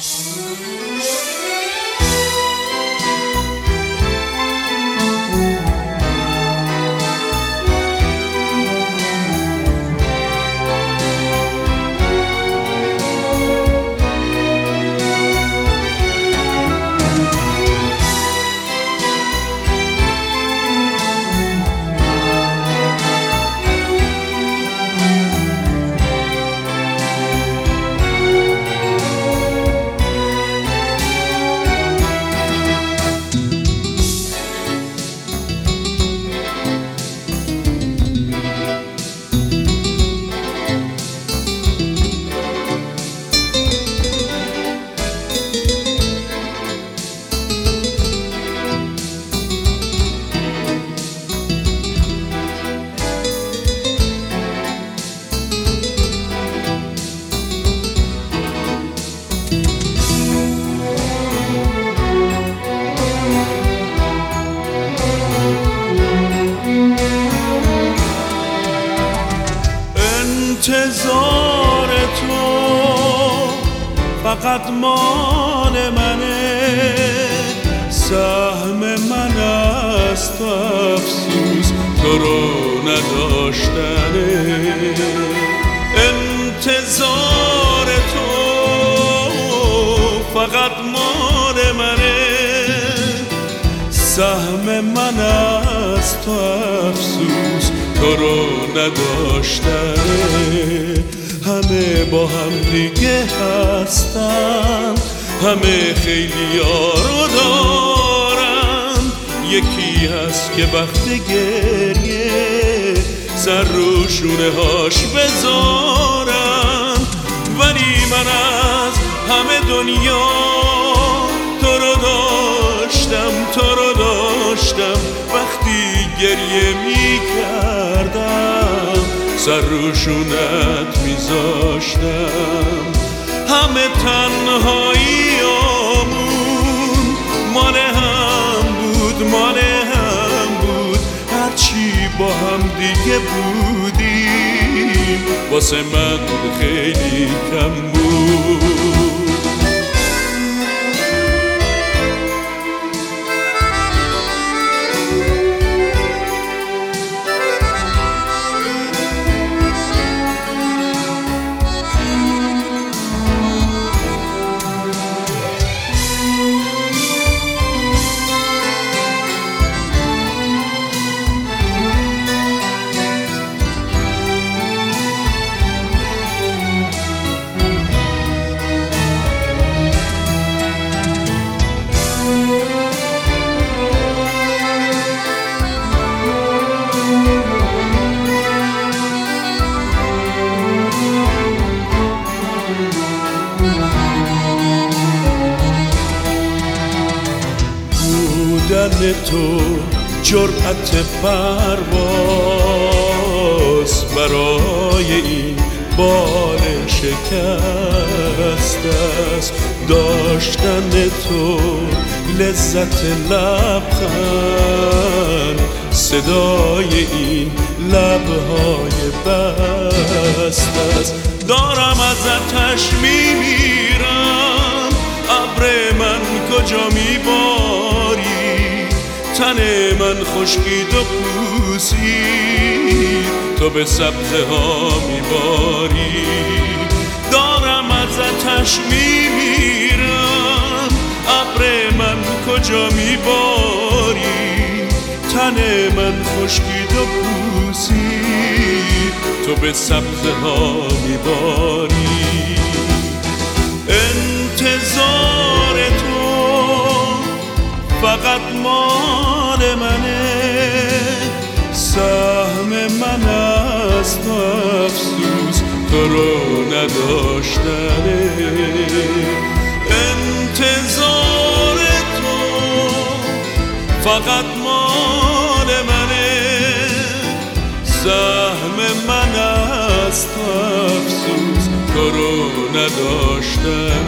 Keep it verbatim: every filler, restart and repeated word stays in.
انتظار تو فقط مال منه، سهم من است افسوس تو رو نداشتنه. انتظار تو فقط مال منه، سهم من است افسوس تو رو نداشتنه. همه با هم دیگه هستن، همه خیلی رو دارن، یکی هست که وقت گریه سر رو شونه هاش بذارن. ولی من از همه دنیا تو رو داشتم، تو رو داشتم، وقتی گریه می کردم سر رو شونت می زاشتم. همه تنهاییامون مال هم بود، مال هم بود، هرچی با هم دیگه بودیم واسه من خیلی کم بود. بودن تو جرأت پرواز برای این بال شکست است. داشتن تو لذت لبخند، صدای این لبهای بست است. دارم ازتش میمیرم، ابر من کجا میباری، تن من خشکید و پوسید تو به سبزه ها میباری. دارم ازتش میمیرم، ابر من کجا میباری، تن من خشکید و پوسید تو به سبزه ها میباری. انتظار تو فقط مال منه، سهم من است افسوس تو رو نداشتنه. انتظار تو فقط مال منه، سهم من است افسوس تو رو نداشتنه.